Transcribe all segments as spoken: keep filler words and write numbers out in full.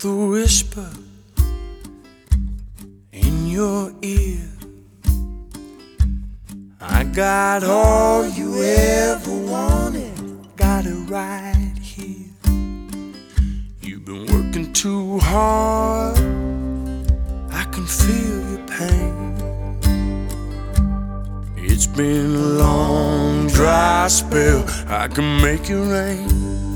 the whisper in your ear. I got all you ever wanted, got it right here. You've been working too hard, I can feel your pain. It's been a long, dry spell, I can make it rain.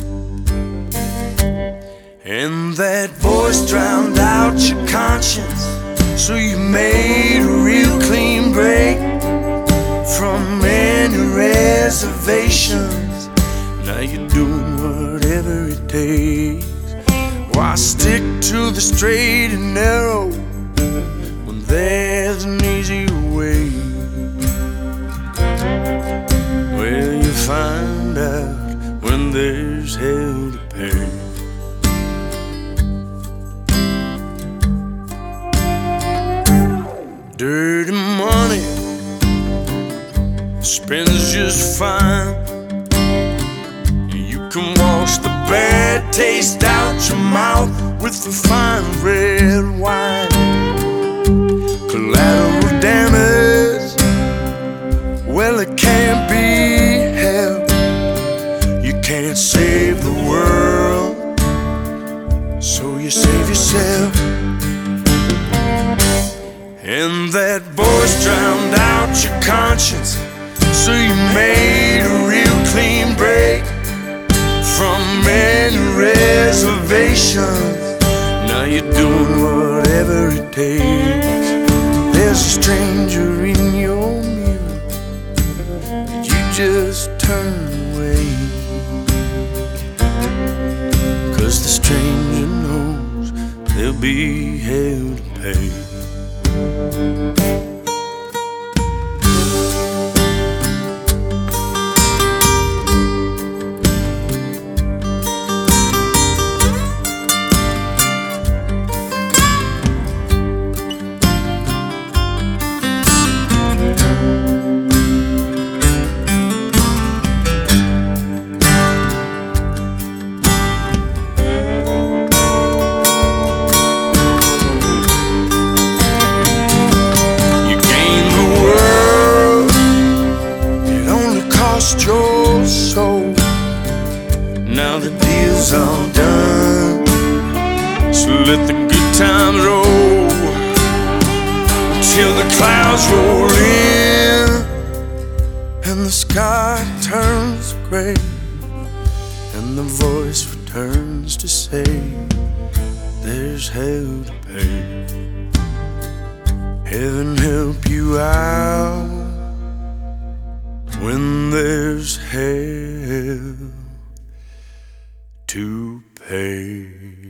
And that voice drowned out your conscience, so you made a real clean break from any reservations. Now you're doing whatever it takes. Why stick to the straight and narrow when there's an easier way? Well, you find out when there's hell to pay. Dirty money spends just fine. You can wash the bad taste out your mouth with the fine red wine. Collateral damage, well, it can't be helped. You can't save the world, so you save yourself. And that voice drowned out your conscience, so you made a real clean break from any reservations. Now you're doing whatever it takes. There's a stranger in your mirror, but you just turn away, 'cause the stranger knows there'll be hell to pay. Your soul. Now the deal's all done, so let the good times roll till the clouds roll in and the sky turns gray, and the voice returns to say there's hell to pay. Heaven help you out when there's hell to pay.